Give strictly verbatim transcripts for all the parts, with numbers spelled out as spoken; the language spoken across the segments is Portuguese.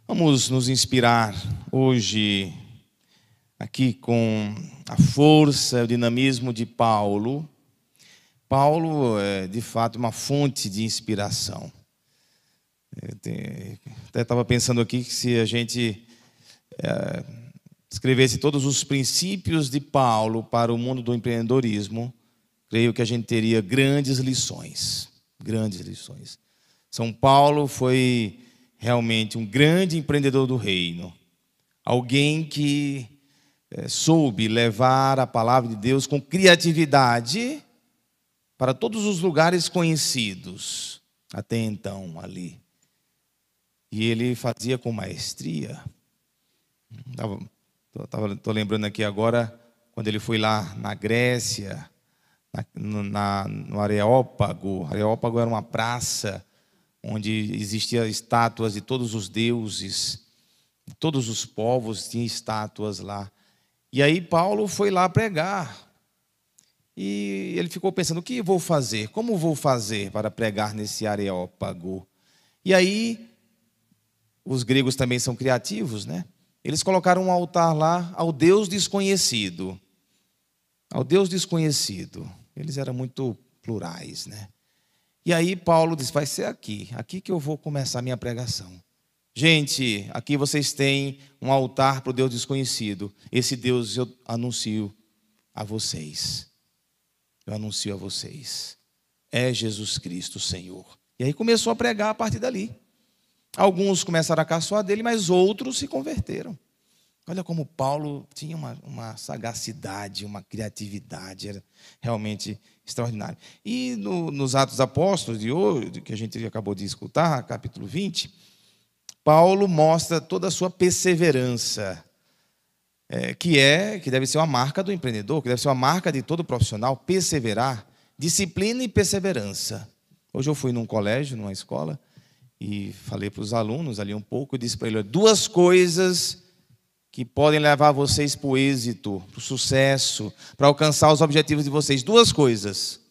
Vamos nos inspirar hoje aqui com a força, o dinamismo de Paulo. Paulo é, de fato, uma fonte de inspiração. Eu te, até estava pensando aqui que se a gente é, escrevesse todos os princípios de Paulo para o mundo do empreendedorismo, creio que a gente teria grandes lições, grandes lições. São Paulo foi realmente um grande empreendedor do reino, alguém que é, soube levar a palavra de Deus com criatividade para todos os lugares conhecidos até então ali. E ele fazia com maestria. Estou lembrando aqui agora, quando ele foi lá na Grécia, na, na, no Areópago. Areópago era uma praça onde existiam estátuas de todos os deuses, de todos os povos, tinha estátuas lá. E aí Paulo foi lá pregar. E ele ficou pensando, o que vou fazer? Como vou fazer para pregar nesse Areópago? E aí, os gregos também são criativos, né? Eles colocaram um altar lá ao Deus desconhecido. Ao Deus desconhecido. Eles eram muito plurais, né? E aí Paulo diz, vai ser aqui, aqui que eu vou começar a minha pregação. Gente, aqui vocês têm um altar para o Deus desconhecido. Esse Deus eu anuncio a vocês. Eu anuncio a vocês. É Jesus Cristo, o Senhor. E aí começou a pregar a partir dali. Alguns começaram a caçoar dele, mas outros se converteram. Olha como Paulo tinha uma, uma sagacidade, uma criatividade, era realmente extraordinário. E no, nos Atos Apóstolos de hoje, que a gente acabou de escutar, capítulo vinte, Paulo mostra toda a sua perseverança, é, que é, que deve ser uma marca do empreendedor, que deve ser uma marca de todo profissional, perseverar, disciplina e perseverança. Hoje eu fui num colégio, numa escola, e falei para os alunos ali um pouco, e disse para eles, duas coisas que podem levar vocês para o êxito, para o sucesso, para alcançar os objetivos de vocês. Duas coisas.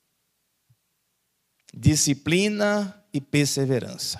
Disciplina e perseverança.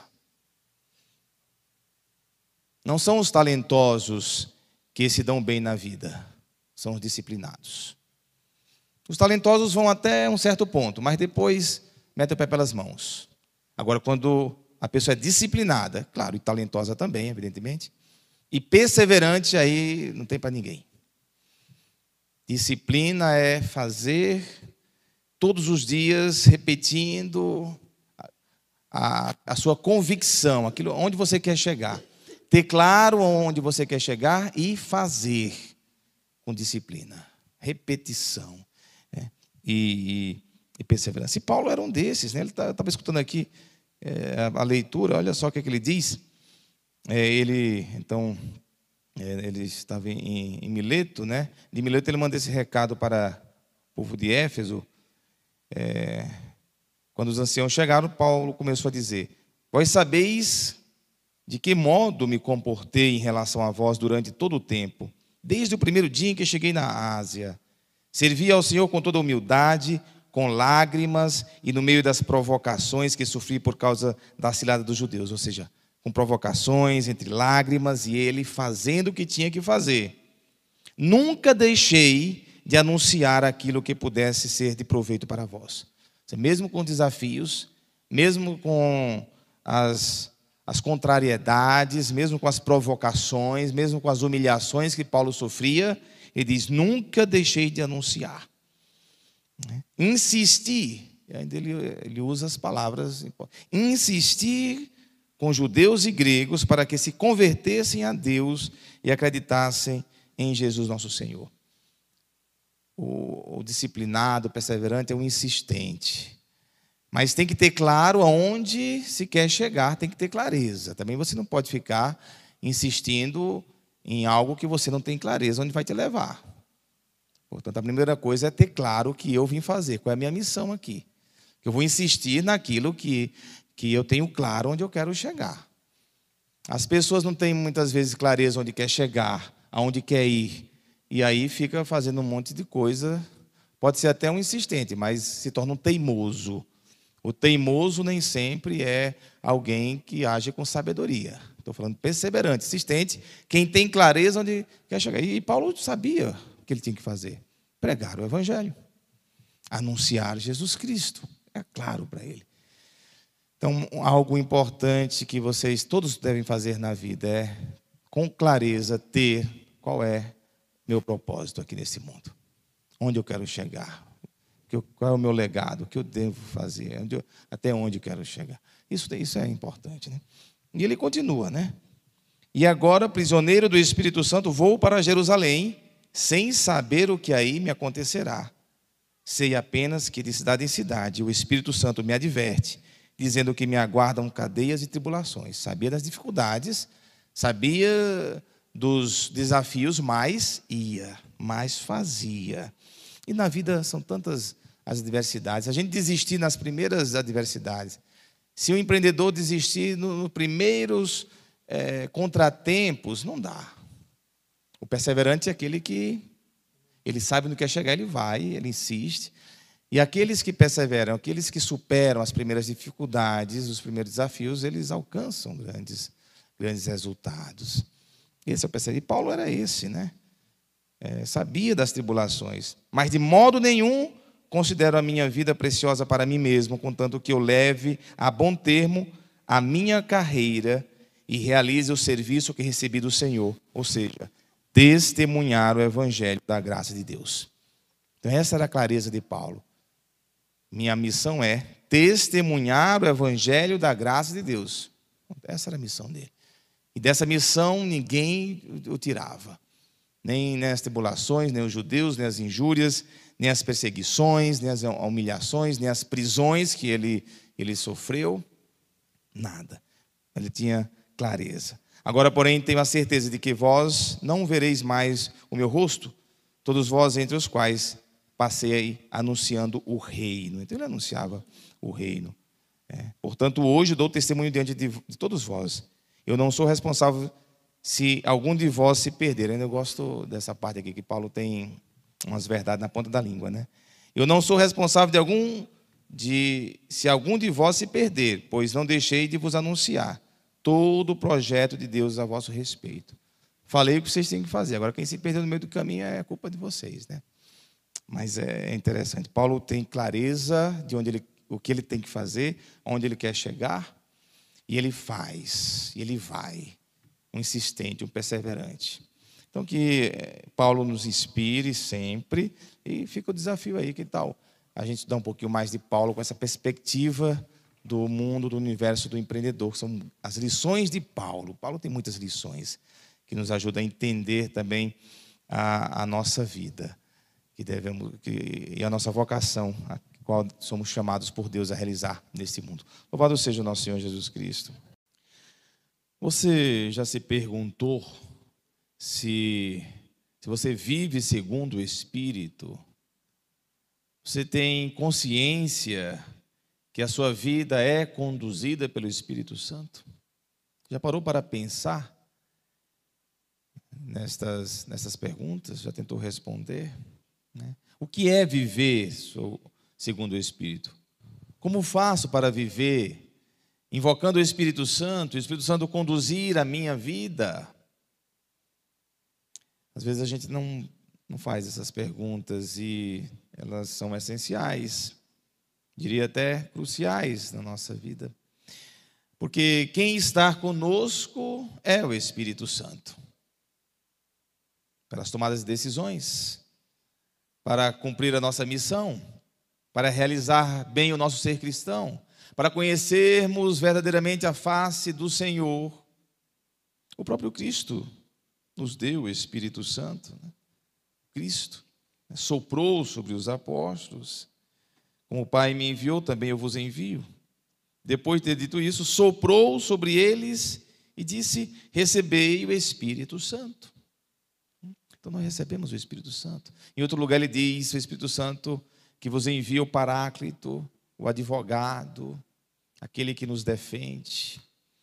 Não são os talentosos que se dão bem na vida, são os disciplinados. Os talentosos vão até um certo ponto, mas depois metem o pé pelas mãos. Agora, quando a pessoa é disciplinada, claro, e talentosa também, evidentemente, e perseverante, aí não tem para ninguém. Disciplina é fazer todos os dias, repetindo a, a sua convicção, aquilo onde você quer chegar. Ter claro onde você quer chegar e fazer com disciplina, repetição, né? e, e, e perseverança. E Paulo era um desses, né? Ele estava escutando aqui é, a leitura, olha só o que, é que ele diz. É, ele, então, é, ele estava em, em Mileto, né? De Mileto ele manda esse recado para o povo de Éfeso. É, quando os anciãos chegaram, Paulo começou a dizer, vós sabeis de que modo me comportei em relação a vós durante todo o tempo, desde o primeiro dia em que cheguei na Ásia. Servi ao Senhor com toda humildade, com lágrimas e no meio das provocações que sofri por causa da cilada dos judeus, ou seja, com provocações, entre lágrimas, e ele fazendo o que tinha que fazer. Nunca deixei de anunciar aquilo que pudesse ser de proveito para vós. Mesmo com desafios, mesmo com as, as contrariedades, mesmo com as provocações, mesmo com as humilhações que Paulo sofria, ele diz, nunca deixei de anunciar. Insistir, e ainda ele, ele usa as palavras, insistir com judeus e gregos, para que se convertessem a Deus e acreditassem em Jesus nosso Senhor. O, o disciplinado, o perseverante é o insistente. Mas tem que ter claro aonde se quer chegar, tem que ter clareza. Também você não pode ficar insistindo em algo que você não tem clareza, onde vai te levar. Portanto, a primeira coisa é ter claro o que eu vim fazer, qual é a minha missão aqui. Eu vou insistir naquilo que... que eu tenho claro onde eu quero chegar. As pessoas não têm muitas vezes clareza onde quer chegar, aonde quer ir, e aí fica fazendo um monte de coisa, pode ser até um insistente, mas se torna um teimoso. O teimoso nem sempre é alguém que age com sabedoria. Estou falando perseverante, insistente, quem tem clareza onde quer chegar. E Paulo sabia o que ele tinha que fazer: pregar o evangelho, anunciar Jesus Cristo. É claro para ele. Então, algo importante que vocês todos devem fazer na vida é, com clareza, ter qual é meu propósito aqui nesse mundo. Onde eu quero chegar. Qual é o meu legado, o que eu devo fazer, onde eu, até onde eu quero chegar. Isso, isso é importante, né? E ele continua, né? E agora, prisioneiro do Espírito Santo, vou para Jerusalém, sem saber o que aí me acontecerá. Sei apenas que de cidade em cidade o Espírito Santo me adverte, dizendo que me aguardam cadeias e tribulações. Sabia das dificuldades, sabia dos desafios, mas ia, mais fazia. E na vida são tantas as adversidades. A gente desistir nas primeiras adversidades. Se o empreendedor desistir nos primeiros é, contratempos, não dá. O perseverante é aquele que ele sabe no que quer chegar, ele vai, ele insiste. E aqueles que perseveram, aqueles que superam as primeiras dificuldades, os primeiros desafios, eles alcançam grandes, grandes resultados. Esse é o perseverante. E Paulo era esse, né? É, sabia das tribulações, mas de modo nenhum considero a minha vida preciosa para mim mesmo, contanto que eu leve a bom termo a minha carreira e realize o serviço que recebi do Senhor, ou seja, testemunhar o evangelho da graça de Deus. Então essa era a clareza de Paulo. Minha missão é testemunhar o evangelho da graça de Deus. Essa era a missão dele. E dessa missão ninguém o tirava. Nem, nem as tribulações, nem os judeus, nem as injúrias, nem as perseguições, nem as humilhações, nem as prisões que ele, ele sofreu. Nada. Ele tinha clareza. Agora, porém, tenho a certeza de que vós não vereis mais o meu rosto, todos vós entre os quais passei anunciando o reino. Então ele anunciava o reino. É. Portanto, hoje dou testemunho diante de, de todos vós. Eu não sou responsável se algum de vós se perder. Eu gosto dessa parte aqui, que Paulo tem umas verdades na ponta da língua, né? Eu não sou responsável de algum, de, se algum de vós se perder, pois não deixei de vos anunciar todo o projeto de Deus a vosso respeito. Falei o que vocês têm que fazer. Agora, quem se perdeu no meio do caminho é culpa de vocês, né? Mas é interessante. Paulo tem clareza de onde ele, o que ele tem que fazer, onde ele quer chegar, e ele faz, e ele vai. Um insistente, um perseverante. Então, que Paulo nos inspire sempre, e fica o desafio aí, que tal a gente estudar um pouquinho mais de Paulo com essa perspectiva do mundo, do universo do empreendedor, que são as lições de Paulo. Paulo tem muitas lições que nos ajudam a entender também a, a nossa vida que devemos, que, e a nossa vocação, a qual somos chamados por Deus a realizar nesse mundo. Louvado seja o nosso Senhor Jesus Cristo. Você já se perguntou se, se você vive segundo o Espírito? Você tem consciência que a sua vida é conduzida pelo Espírito Santo? Já parou para pensar nestas, nessas perguntas? Já tentou responder? Né? O que é viver segundo o Espírito? Como faço para viver invocando o Espírito Santo, o Espírito Santo conduzir a minha vida? Às vezes a gente não, não faz essas perguntas e elas são essenciais, diria até cruciais na nossa vida. Porque quem está conosco é o Espírito Santo. Para as tomadas de decisões, para cumprir a nossa missão, para realizar bem o nosso ser cristão, para conhecermos verdadeiramente a face do Senhor. O próprio Cristo nos deu o Espírito Santo. Né? Cristo soprou sobre os apóstolos. Como o Pai me enviou, também eu vos envio. Depois de ter dito isso, soprou sobre eles e disse: recebei o Espírito Santo. Então nós recebemos o Espírito Santo. Em outro lugar ele diz: o Espírito Santo que vos envia o Paráclito, o advogado, aquele que nos defende.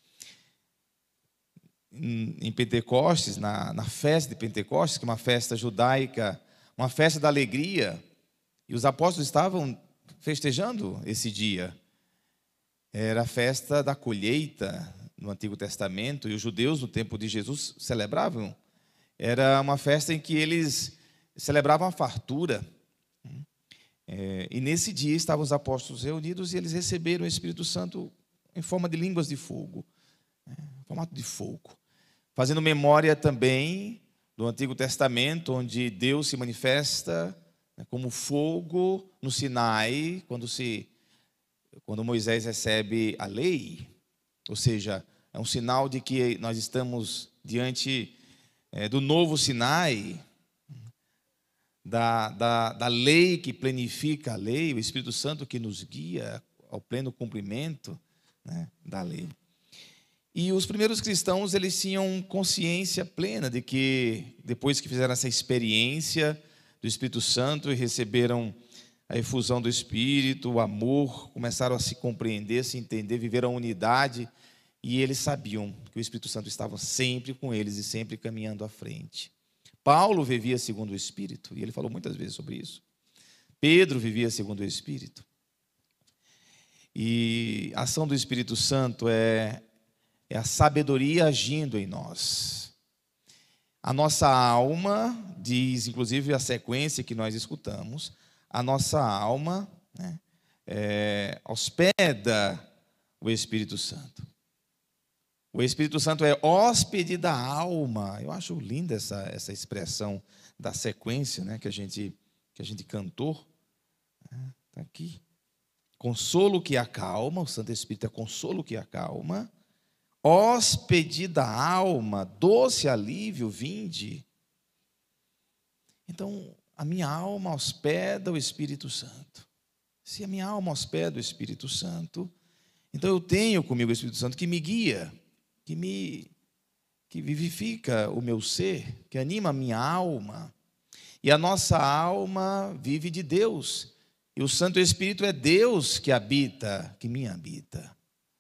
Em Pentecostes, na, na festa de Pentecostes, que é uma festa judaica, uma festa da alegria, e os apóstolos estavam festejando esse dia. Era a festa da colheita, no Antigo Testamento, e os judeus no tempo de Jesus celebravam. Era uma festa em que eles celebravam a fartura. É, e nesse dia estavam os apóstolos reunidos e eles receberam o Espírito Santo em forma de línguas de fogo, né, em formato de fogo, fazendo memória também do Antigo Testamento, onde Deus se manifesta, né, como fogo no Sinai, quando, se, quando Moisés recebe a lei. Ou seja, é um sinal de que nós estamos diante é, do novo Sinai, da, da, da lei que planifica a lei, o Espírito Santo que nos guia ao pleno cumprimento, né, da lei. E os primeiros cristãos, eles tinham consciência plena de que, depois que fizeram essa experiência do Espírito Santo e receberam a efusão do Espírito, o amor, começaram a se compreender, se entender, viveram a unidade, e eles sabiam que o Espírito Santo estava sempre com eles e sempre caminhando à frente. Paulo vivia segundo o Espírito, e ele falou muitas vezes sobre isso. Pedro vivia segundo o Espírito. E a ação do Espírito Santo é, é a sabedoria agindo em nós. A nossa alma, diz inclusive a sequência que nós escutamos, a nossa alma, né, é, hospeda o Espírito Santo. O Espírito Santo é hóspede da alma. Eu acho linda essa, essa expressão da sequência, né, que, a gente, que a gente cantou. Está aqui. Consolo que acalma, o Santo Espírito é consolo que acalma. Hóspede da alma, doce alívio, vinde. Então, a minha alma hospeda o Espírito Santo. Se a minha alma hospeda o Espírito Santo, então eu tenho comigo o Espírito Santo que me guia, que me que vivifica o meu ser, que anima a minha alma. E a nossa alma vive de Deus. E o Santo Espírito é Deus que habita, que me habita.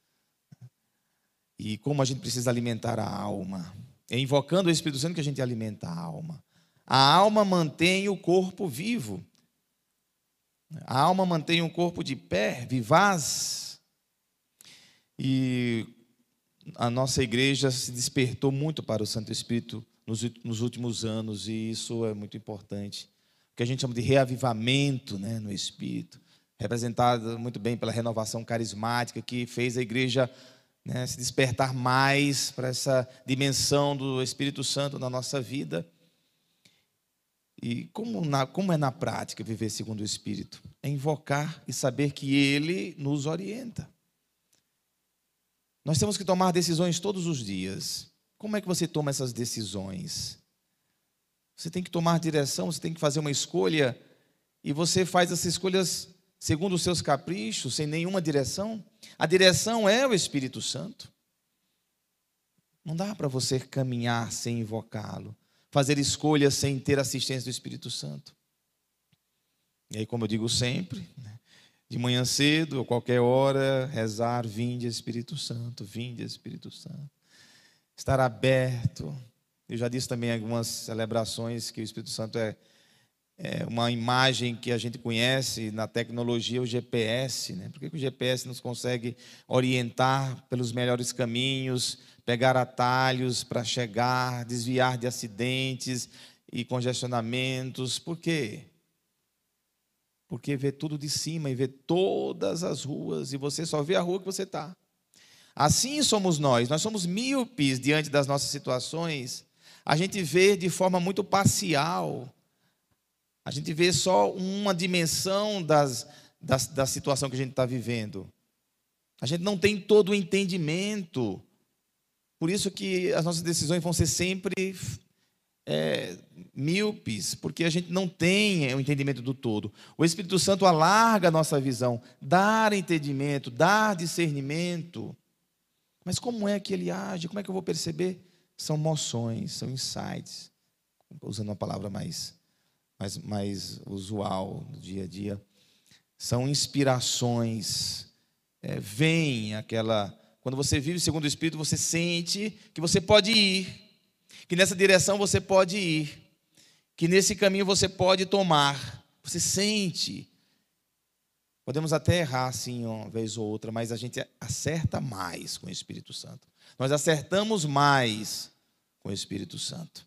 E como a gente precisa alimentar a alma? É invocando o Espírito Santo que a gente alimenta a alma. A alma mantém o corpo vivo. A alma mantém o corpo de pé, vivaz. E a nossa igreja se despertou muito para o Santo Espírito nos, nos últimos anos, e isso é muito importante. O que a gente chama de reavivamento, né, no Espírito, representado muito bem pela renovação carismática, que fez a igreja, né, se despertar mais para essa dimensão do Espírito Santo na nossa vida. E como, na, como é na prática viver segundo o Espírito? É invocar e saber que Ele nos orienta. Nós temos que tomar decisões todos os dias. Como é que você toma essas decisões? Você tem que tomar direção, você tem que fazer uma escolha, e você faz essas escolhas segundo os seus caprichos, sem nenhuma direção. A direção é o Espírito Santo. Não dá para você caminhar sem invocá-lo, fazer escolhas sem ter assistência do Espírito Santo. E aí, como eu digo sempre, de manhã cedo, ou qualquer hora, rezar, vinde Espírito Santo, vinde Espírito Santo. Estar aberto. Eu já disse também em algumas celebrações que o Espírito Santo é, é uma imagem que a gente conhece na tecnologia, o G P S, né? Por que o G P S nos consegue orientar pelos melhores caminhos, pegar atalhos para chegar, desviar de acidentes e congestionamentos? Por quê? Porque vê tudo de cima e vê todas as ruas, e você só vê a rua que você está. Assim somos nós, nós somos míopes diante das nossas situações. A gente vê de forma muito parcial. A gente vê só uma dimensão das, das, da situação que a gente está vivendo. A gente não tem todo o entendimento. Por isso que as nossas decisões vão ser sempre é, míopes, porque a gente não tem o entendimento do todo. O Espírito Santo alarga a nossa visão, dá entendimento, dá discernimento. Mas como é que ele age? Como é que eu vou perceber? São moções, são insights, usando uma palavra mais, mais, mais usual no dia a dia. São inspirações. É, vem aquela... Quando você vive segundo o Espírito, você sente que você pode ir, que nessa direção você pode ir, que nesse caminho você pode tomar. Você sente. Podemos até errar, sim, uma vez ou outra, mas a gente acerta mais com o Espírito Santo. Nós acertamos mais com o Espírito Santo.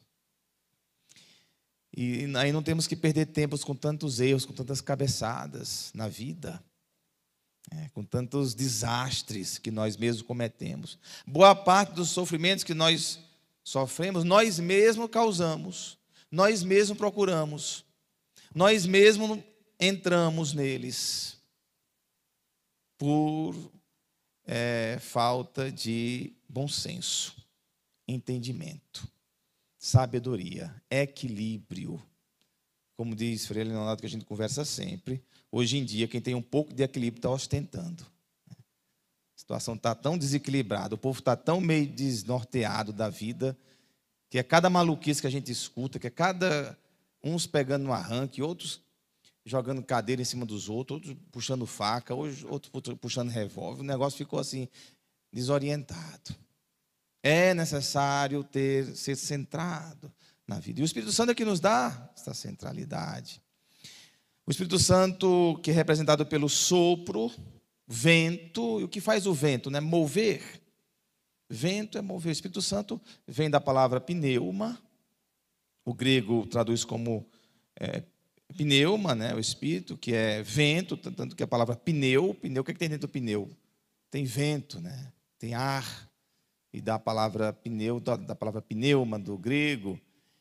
E aí não temos que perder tempo com tantos erros, com tantas cabeçadas na vida, é, com tantos desastres que nós mesmos cometemos. Boa parte dos sofrimentos que nós sofremos, nós mesmos causamos, nós mesmos procuramos, nós mesmos entramos neles por é, falta de bom senso, entendimento, sabedoria, equilíbrio. Como diz Frei Leonardo, que a gente conversa sempre, hoje em dia quem tem um pouco de equilíbrio está ostentando. A situação está tão desequilibrada, o povo está tão meio desnorteado da vida, que é cada maluquice que a gente escuta, que é cada uns pegando no arranque, outros jogando cadeira em cima dos outros, outros puxando faca, outros puxando revólver. O negócio ficou assim, desorientado. É necessário ter, ser centrado na vida. E o Espírito Santo é que nos dá essa centralidade. O Espírito Santo, que é representado pelo sopro, vento. E o que faz o vento? Né? Mover. Vento é mover. O Espírito Santo vem da palavra pneuma. O grego traduz como é, pneuma, né? O Espírito, que é vento, tanto que a palavra pneu. Pneu, o que, é que tem dentro do pneu? Tem vento, né? Tem ar. E da palavra pneu, da palavra pneuma do grego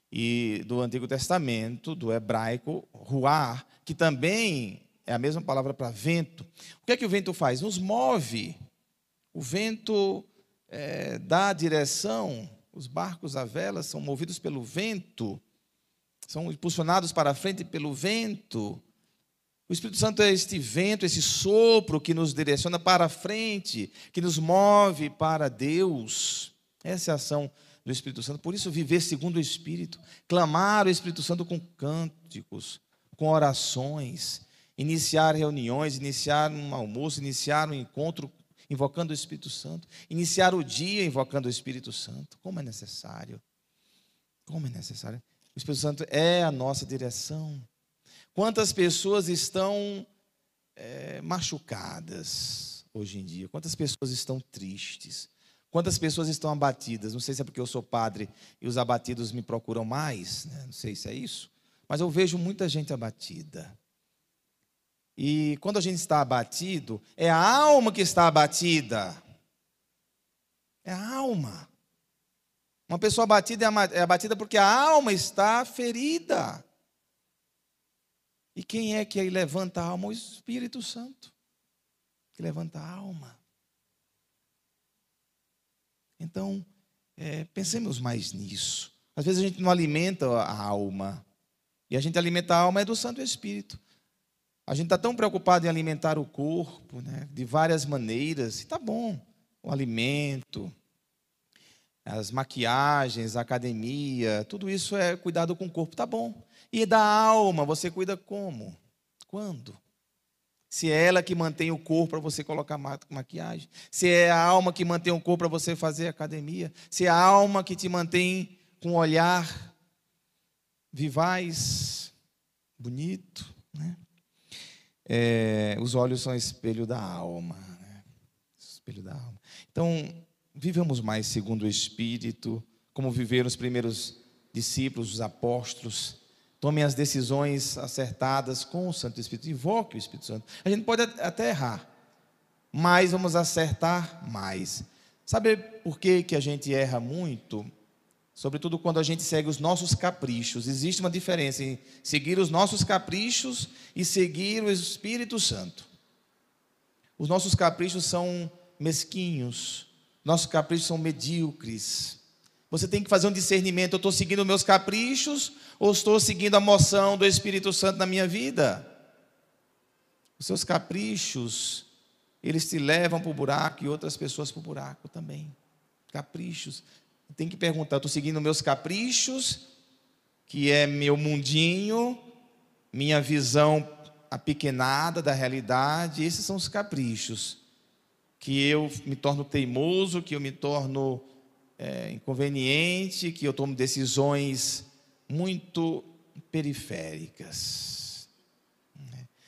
e do Antigo Testamento, do hebraico, ruar, que também é a mesma palavra para vento. O que é que o vento faz? Nos move. O vento é, dá direção. Os barcos à vela são movidos pelo vento, são impulsionados para a frente pelo vento. O Espírito Santo é este vento, esse sopro que nos direciona para a frente, que nos move para Deus. Essa é a ação do Espírito Santo. Por isso, viver segundo o Espírito, clamar o Espírito Santo com cânticos, com orações, iniciar reuniões, iniciar um almoço, iniciar um encontro invocando o Espírito Santo, iniciar o dia invocando o Espírito Santo. Como é necessário. Como é necessário. O Espírito Santo é a nossa direção. Quantas pessoas estão é, machucadas hoje em dia? Quantas pessoas estão tristes? Quantas pessoas estão abatidas? Não sei se é porque eu sou padre e os abatidos me procuram mais, né? Não sei se é isso, mas eu vejo muita gente abatida. E quando a gente está abatido, é a alma que está abatida. É a alma. Uma pessoa abatida é abatida porque a alma está ferida. E quem é que levanta a alma? O Espírito Santo, que levanta a alma. Então, é, pensemos mais nisso. Às vezes a gente não alimenta a alma. E a gente alimenta a alma é do Santo Espírito. A gente está tão preocupado em alimentar o corpo, né, de várias maneiras. E está bom, o alimento, as maquiagens, a academia, tudo isso é cuidado com o corpo, está bom. E da alma, você cuida como? Quando? Se é ela que mantém o corpo para você colocar maquiagem. Se é a alma que mantém o corpo para você fazer academia. Se é a alma que te mantém com um olhar vivaz, bonito. Né? É, os olhos são espelho da alma. Né? Espelho da alma. Então, vivamos mais segundo o Espírito, como viveram os primeiros discípulos, os apóstolos. Tomem as decisões acertadas com o Santo Espírito. Invoque o Espírito Santo. A gente pode até errar, mas vamos acertar mais. Sabe por que, que a gente erra muito? Sobretudo quando a gente segue os nossos caprichos. Existe uma diferença em seguir os nossos caprichos e seguir o Espírito Santo. Os nossos caprichos são mesquinhos. Nossos caprichos são medíocres. Você tem que fazer um discernimento. Eu estou seguindo meus caprichos ou estou seguindo a moção do Espírito Santo na minha vida? Os seus caprichos, eles te levam para o buraco e outras pessoas para o buraco também. Caprichos. Tem que perguntar, estou seguindo meus caprichos, que é meu mundinho, minha visão apequenada da realidade. Esses são os caprichos. Que eu me torno teimoso, que eu me torno é, inconveniente, que eu tomo decisões muito periféricas.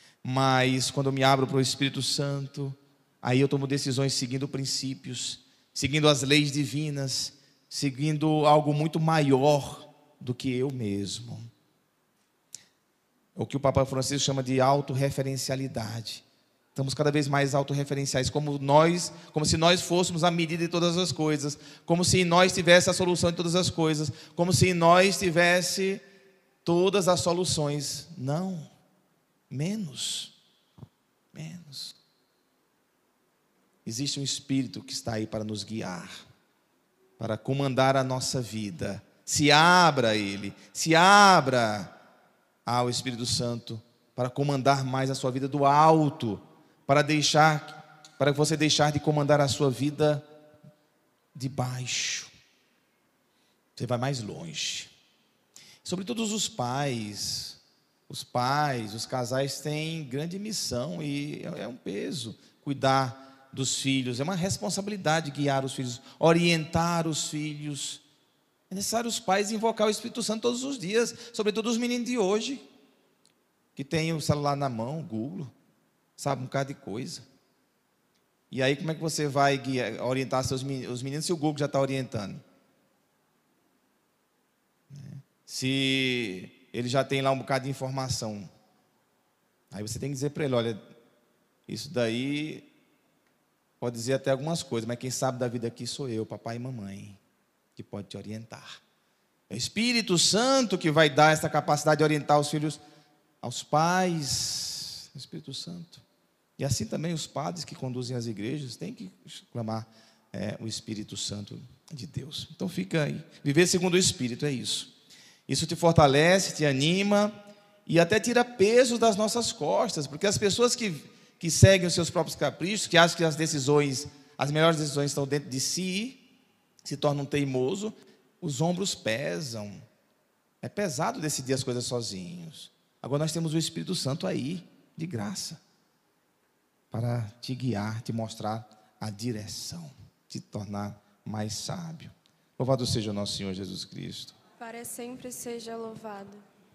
Mas quando eu me abro para o Espírito Santo, aí eu tomo decisões seguindo princípios, seguindo as leis divinas, seguindo algo muito maior do que eu mesmo. O que o Papa Francisco chama de autorreferencialidade. Estamos cada vez mais autorreferenciais, como nós, como se nós fôssemos a medida de todas as coisas, como se em nós tivesse a solução de todas as coisas, como se em nós tivesse todas as soluções. Não, menos, menos. Existe um Espírito que está aí para nos guiar, para comandar a nossa vida. Se abra a Ele, se abra ao Espírito Santo para comandar mais a sua vida do alto, para deixar, para você deixar de comandar a sua vida de baixo. Você vai mais longe. Sobretudo os pais, os pais, os casais têm grande missão e é um peso cuidar dos filhos, é uma responsabilidade guiar os filhos, orientar os filhos. É necessário os pais invocar o Espírito Santo todos os dias, sobretudo os meninos de hoje, que têm o celular na mão, o Google, sabe um bocado de coisa. E aí como é que você vai guiar, orientar seus meninos, os meninos se o Google já está orientando? Se ele já tem lá um bocado de informação, aí você tem que dizer para ele, olha, isso daí pode dizer até algumas coisas, mas quem sabe da vida aqui sou eu, papai e mamãe, que pode te orientar. É o Espírito Santo que vai dar essa capacidade de orientar os filhos aos pais, o Espírito Santo. E assim também os padres que conduzem as igrejas têm que clamar é, o Espírito Santo de Deus. Então fica aí, viver segundo o Espírito é isso. Isso te fortalece, te anima e até tira peso das nossas costas, porque as pessoas que, que seguem os seus próprios caprichos, que acham que as decisões, as melhores decisões estão dentro de si, se tornam teimoso, os ombros pesam. É pesado decidir as coisas sozinhos. Agora nós temos o Espírito Santo aí, de graça, para te guiar, te mostrar a direção, te tornar mais sábio. Louvado seja o nosso Senhor Jesus Cristo. Para sempre seja louvado.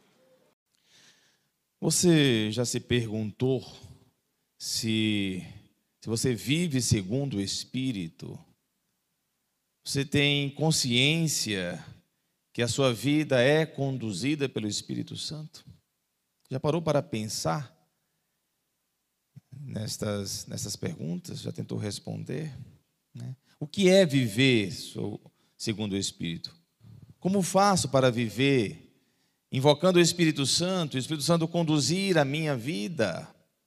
Você já se perguntou se, se você vive segundo o Espírito? Você tem consciência que a sua vida é conduzida pelo Espírito Santo? Já parou para pensar nestas, nessas perguntas? Já tentou responder? Né? O que é viver segundo o Espírito? Como faço para viver invocando o Espírito Santo, o Espírito Santo conduzir a minha vida?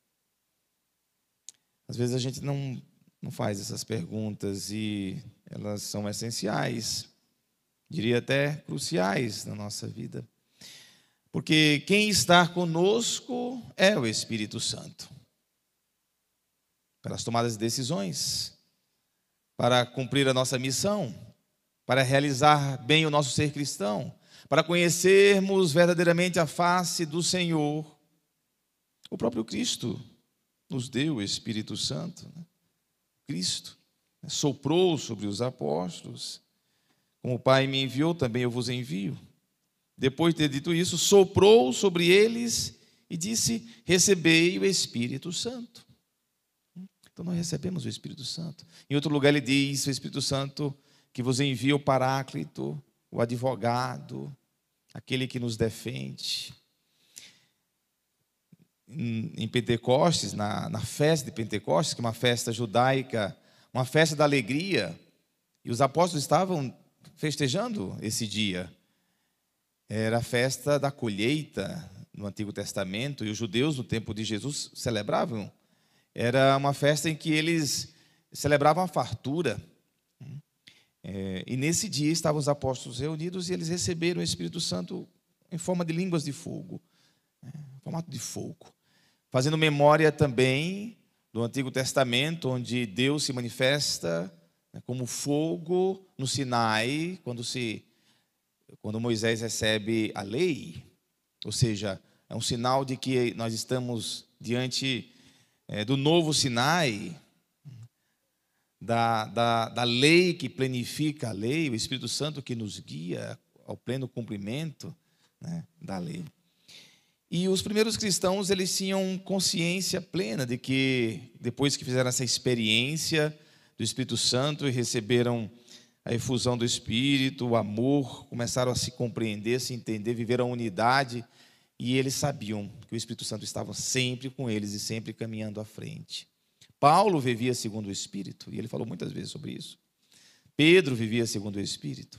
Às vezes a gente não, não faz essas perguntas e elas são essenciais, diria até cruciais na nossa vida. Porque quem está conosco é o Espírito Santo. Para as tomadas de decisões, para cumprir a nossa missão, para realizar bem o nosso ser cristão, para conhecermos verdadeiramente a face do Senhor. O próprio Cristo nos deu o Espírito Santo. Né? Cristo soprou sobre os apóstolos. Como o Pai me enviou, também eu vos envio. Depois de ter dito isso, soprou sobre eles e disse, recebei o Espírito Santo. Então nós recebemos o Espírito Santo. Em outro lugar ele diz, o Espírito Santo que vos envia o Paráclito, o advogado, aquele que nos defende. Em Pentecostes, na, na festa de Pentecostes, que é uma festa judaica, uma festa da alegria, e os apóstolos estavam festejando esse dia. Era a festa da colheita no Antigo Testamento, e os judeus no tempo de Jesus celebravam. Era uma festa em que eles celebravam a fartura. É, e nesse dia estavam os apóstolos reunidos e eles receberam o Espírito Santo em forma de línguas de fogo, né, em formato de fogo, fazendo memória também do Antigo Testamento, onde Deus se manifesta, né, como fogo no Sinai, quando, se, quando Moisés recebe a lei, ou seja, é um sinal de que nós estamos diante é, do novo Sinai, Da, da, da lei que planifica a lei, o Espírito Santo que nos guia ao pleno cumprimento, né, da lei. E os primeiros cristãos, eles tinham consciência plena de que, depois que fizeram essa experiência do do Espírito Santo e receberam a efusão do Espírito, o amor, começaram a se compreender, se entender, viveram a unidade, e eles sabiam que o Espírito Santo estava sempre com eles e sempre caminhando à frente. Paulo vivia segundo o Espírito, e ele falou muitas vezes sobre isso. Pedro vivia segundo o Espírito.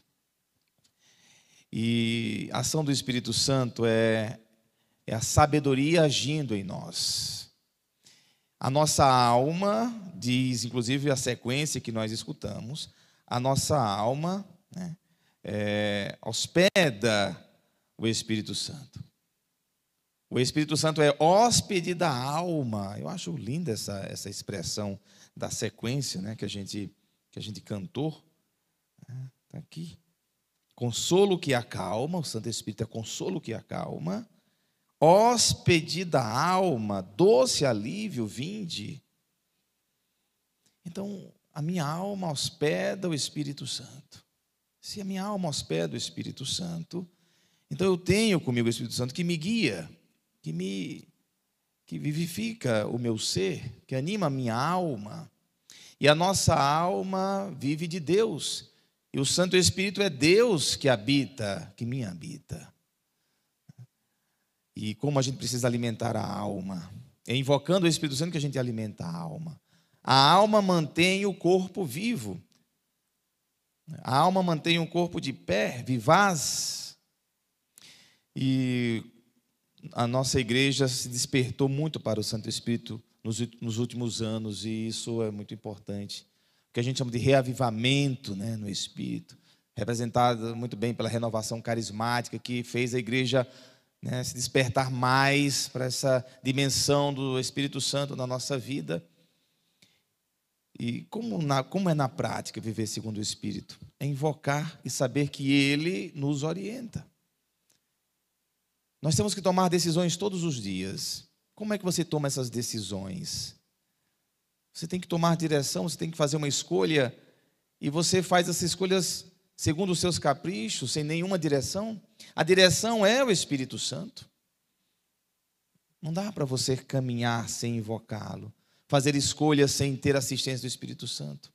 E a ação do Espírito Santo é, é a sabedoria agindo em nós. A nossa alma, diz inclusive a sequência que nós escutamos, a nossa alma, né, é, hospeda o Espírito Santo. O Espírito Santo é hóspede da alma. Eu acho linda essa, essa expressão da sequência, né, que, a gente, que a gente cantou. Está aqui. Consolo que acalma, o Santo Espírito é consolo que acalma. Hóspede da alma, doce alívio, vinde. Então, a minha alma hospeda o Espírito Santo. Se a minha alma hospeda o Espírito Santo, então eu tenho comigo o Espírito Santo que me guia, que me que vivifica o meu ser, que anima a minha alma. E a nossa alma vive de Deus. E o Santo Espírito é Deus que habita, que me habita. E como a gente precisa alimentar a alma? É invocando o Espírito Santo que a gente alimenta a alma. A alma mantém o corpo vivo. A alma mantém o corpo de pé, vivaz. E a nossa igreja se despertou muito para o Santo Espírito nos, nos últimos anos, e isso é muito importante. O que a gente chama de reavivamento, né, no Espírito, representado muito bem pela renovação carismática, que fez a igreja, né, se despertar mais para essa dimensão do Espírito Santo na nossa vida. E como, na, como é na prática viver segundo o Espírito? É invocar e saber que Ele nos orienta. Nós temos que tomar decisões todos os dias. Como é que você toma essas decisões? Você tem que tomar direção, você tem que fazer uma escolha, e você faz essas escolhas segundo os seus caprichos, sem nenhuma direção. A direção é o Espírito Santo. Não dá para você caminhar sem invocá-lo, fazer escolhas sem ter assistência do Espírito Santo.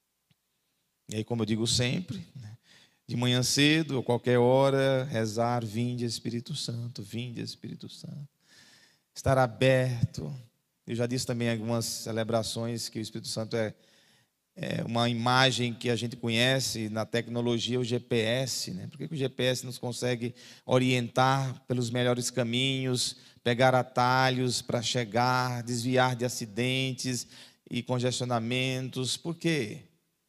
E aí, como eu digo sempre, de manhã cedo, ou qualquer hora, rezar, vinde Espírito Santo, vinde Espírito Santo. Estar aberto. Eu já disse também em algumas celebrações que o Espírito Santo é, é uma imagem que a gente conhece na tecnologia, o G P S, né? Por que que o G P S nos consegue orientar pelos melhores caminhos, pegar atalhos para chegar, desviar de acidentes e congestionamentos? Por quê?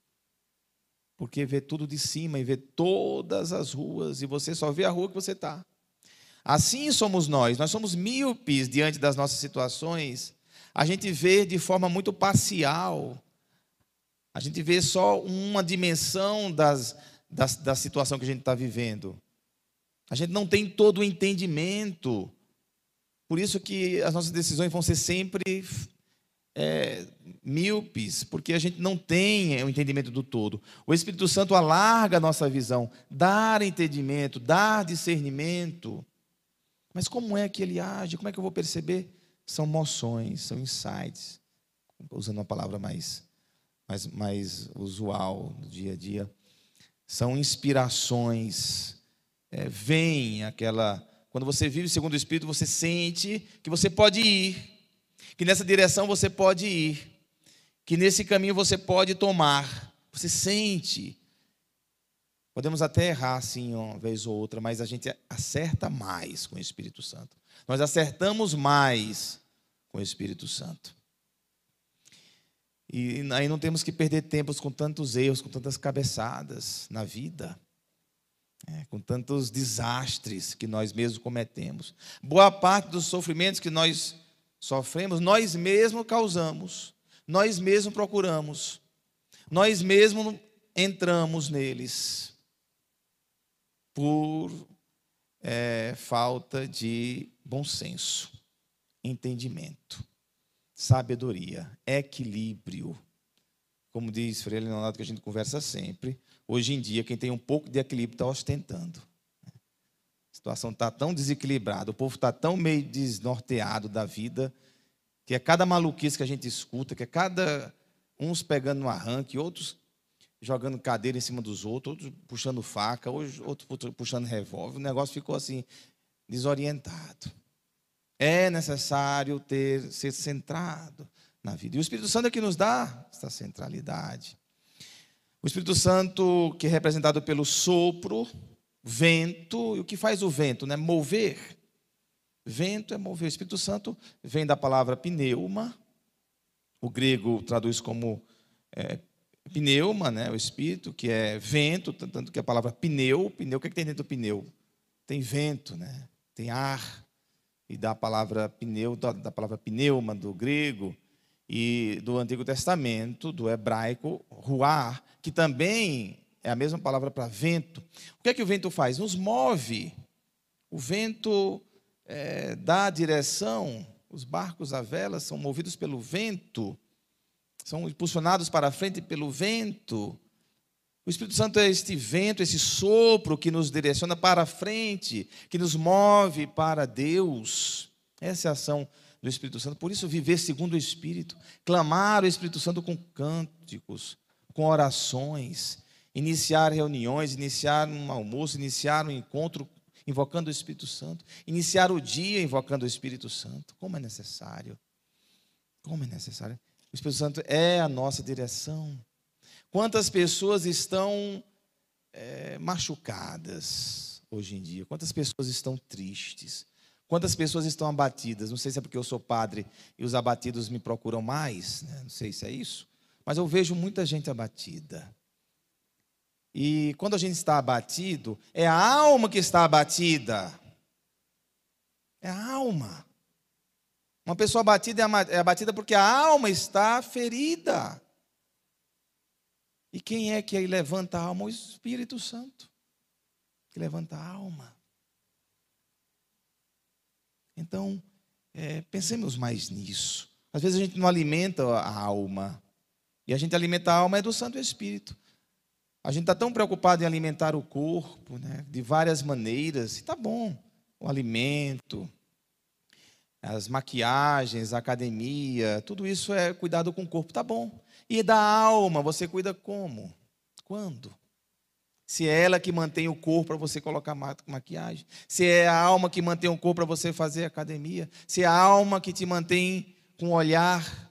Porque vê tudo de cima e vê todas as ruas, e você só vê a rua que você está. Assim somos nós, nós somos míopes diante das nossas situações. A gente vê de forma muito parcial, a gente vê só uma dimensão das, das, da situação que a gente está vivendo. A gente não tem todo o entendimento. Por isso que as nossas decisões vão ser sempre é, míopes, porque a gente não tem o entendimento do todo. O Espírito Santo alarga a nossa visão, dá entendimento, dá discernimento. Mas como é que ele age? Como é que eu vou perceber? São moções, são insights, usando uma palavra mais, mais, mais usual do dia a dia. São inspirações. É, vem aquela... Quando você vive segundo o Espírito, você sente que você pode ir, que nessa direção você pode ir, que nesse caminho você pode tomar. Você sente. Podemos até errar, sim, uma vez ou outra, mas a gente acerta mais com o Espírito Santo. Nós acertamos mais com o Espírito Santo. E aí não temos que perder tempos com tantos erros, com tantas cabeçadas na vida, é, com tantos desastres que nós mesmos cometemos. Boa parte dos sofrimentos que nós sofremos, nós mesmos causamos, nós mesmos procuramos, nós mesmos entramos neles, por é, falta de bom senso, entendimento, sabedoria, equilíbrio. Como diz Frei Leonardo, que a gente conversa sempre, hoje em dia quem tem um pouco de equilíbrio está ostentando. A situação está tão desequilibrada, o povo está tão meio desnorteado da vida, que é cada maluquice que a gente escuta, que é cada uns pegando no arranque, outros jogando cadeira em cima dos outros, outros puxando faca, outros puxando revólver. O negócio ficou assim, desorientado. É necessário ter, ser centrado na vida. E o Espírito Santo é que nos dá essa centralidade. O Espírito Santo, que é representado pelo sopro, vento. E o que faz o vento? Né? Mover. Vento é mover. O Espírito Santo vem da palavra pneuma. O grego traduz como é, pneuma, né? O Espírito, que é vento, tanto que a palavra pneu. Pneu, o que, é que tem dentro do pneu? Tem vento, né? Tem ar. E da palavra pneu, da, da palavra pneuma, do grego, e do Antigo Testamento, do hebraico, ruar, que também é a mesma palavra para vento. O que é que o vento faz? Nos move. O vento é, dá direção. Os barcos à vela são movidos pelo vento, são impulsionados para a frente pelo vento. O Espírito Santo é este vento, esse sopro que nos direciona para a frente, que nos move para Deus. Essa é a ação do Espírito Santo. Por isso, viver segundo o Espírito, clamar o Espírito Santo com cânticos, com orações, iniciar reuniões, iniciar um almoço, iniciar um encontro invocando o Espírito Santo, iniciar o dia invocando o Espírito Santo. Como é necessário. Como é necessário. O Espírito Santo é a nossa direção. Quantas pessoas estão é, machucadas hoje em dia? Quantas pessoas estão tristes? Quantas pessoas estão abatidas? Não sei se é porque eu sou padre e os abatidos me procuram mais, né? Não sei se é isso, mas eu vejo muita gente abatida. E quando a gente está abatido, é a alma que está abatida. É a alma. Uma pessoa abatida é abatida porque a alma está ferida. E quem é que aí levanta a alma? O Espírito Santo, que levanta a alma. Então, é, pensemos mais nisso. Às vezes a gente não alimenta a alma. E a gente alimenta a alma é do Santo Espírito. A gente está tão preocupado em alimentar o corpo, né, de várias maneiras. E está bom, o alimento, as maquiagens, a academia, tudo isso é cuidado com o corpo, está bom. E da alma, você cuida como? Quando? Se é ela que mantém o corpo para você colocar maquiagem, se é a alma que mantém o corpo para você fazer academia, se é a alma que te mantém com um olhar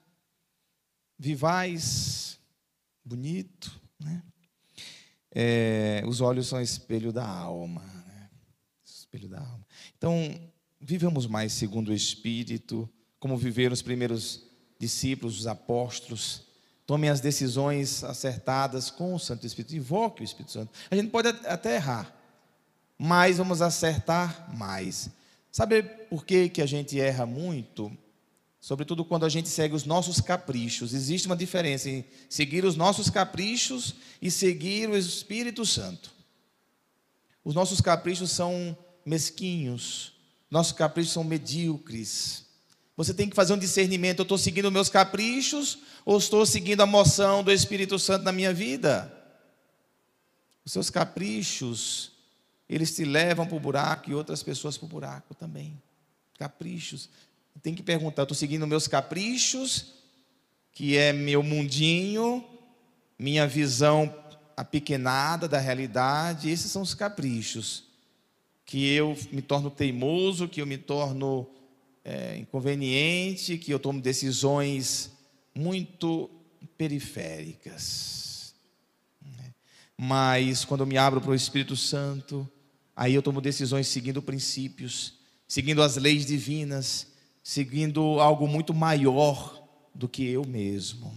vivaz, bonito, né? É, os olhos são espelho da alma, né? Espelho da alma. Então, vivamos mais segundo o Espírito, como viveram os primeiros discípulos, os apóstolos. Tome as decisões acertadas com o Santo Espírito. Invoque o Espírito Santo. A gente pode até errar, mas vamos acertar mais. Sabe por que, que a gente erra muito? Sobretudo quando a gente segue os nossos caprichos. Existe uma diferença em seguir os nossos caprichos e seguir o Espírito Santo. Os nossos caprichos são mesquinhos. Nossos caprichos são medíocres. Você tem que fazer um discernimento. Eu estou seguindo meus caprichos ou estou seguindo a moção do Espírito Santo na minha vida? Os seus caprichos, eles te levam para o buraco e outras pessoas para o buraco também. Caprichos. Tem que perguntar, estou seguindo meus caprichos, que é meu mundinho, minha visão apequenada da realidade. Esses são os caprichos. Que eu me torno teimoso, que eu me torno é, inconveniente, que eu tomo decisões muito periféricas. Mas quando eu me abro para o Espírito Santo, aí eu tomo decisões seguindo princípios, seguindo as leis divinas, seguindo algo muito maior do que eu mesmo.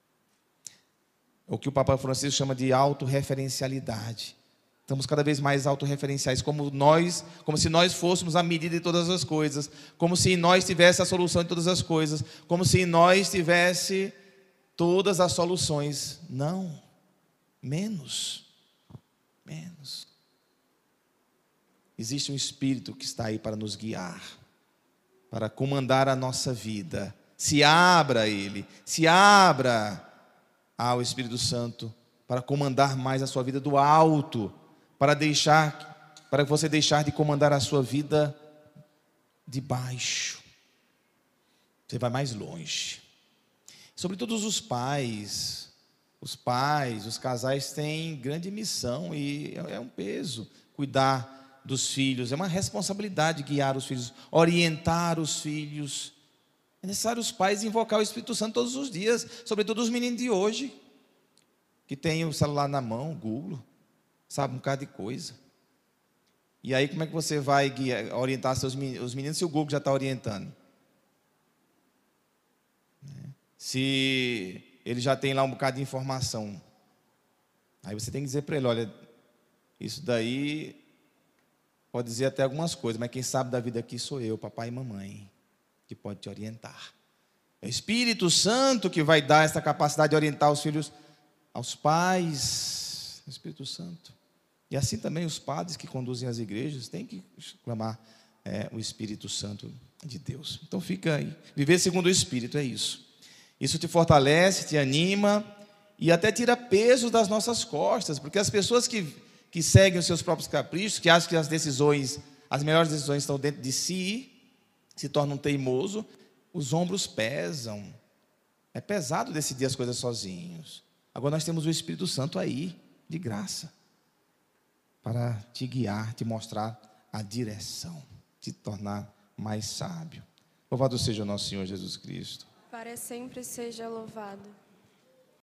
O que o Papa Francisco chama de autorreferencialidade. Estamos cada vez mais autorreferenciais, como nós, como se nós fôssemos a medida de todas as coisas, como se em nós tivesse a solução de todas as coisas, como se em nós tivesse todas as soluções. Não, menos, menos. Existe um Espírito que está aí para nos guiar, para comandar a nossa vida. Se abra a Ele, se abra ao Espírito Santo para comandar mais a sua vida do alto, para deixar, para você deixar de comandar a sua vida de baixo. Você vai mais longe. Sobretudo os pais. Os pais, os casais têm grande missão e é um peso cuidar dos filhos. É uma responsabilidade guiar os filhos, orientar os filhos. É necessário os pais invocar o Espírito Santo todos os dias, sobretudo os meninos de hoje, que têm o celular na mão, o Google, sabe um bocado de coisa. E aí como é que você vai guiar, orientar seus meninos, os meninos se o Google já está orientando? Se ele já tem lá um bocado de informação, aí você tem que dizer para ele, olha, isso daí pode dizer até algumas coisas, mas quem sabe da vida aqui sou eu, papai e mamãe, que pode te orientar. É o Espírito Santo que vai dar essa capacidade de orientar os filhos aos pais, o Espírito Santo. E assim também os padres que conduzem as igrejas têm que clamar é, o Espírito Santo de Deus. Então fica aí, viver segundo o Espírito é isso. Isso te fortalece, te anima e até tira peso das nossas costas, porque as pessoas que, que seguem os seus próprios caprichos, que acham que as decisões, as melhores decisões estão dentro de si, se tornam teimoso, os ombros pesam. É pesado decidir as coisas sozinhos. Agora nós temos o Espírito Santo aí, de graça, para te guiar, te mostrar a direção, te tornar mais sábio. Louvado seja o nosso Senhor Jesus Cristo. Para sempre seja louvado.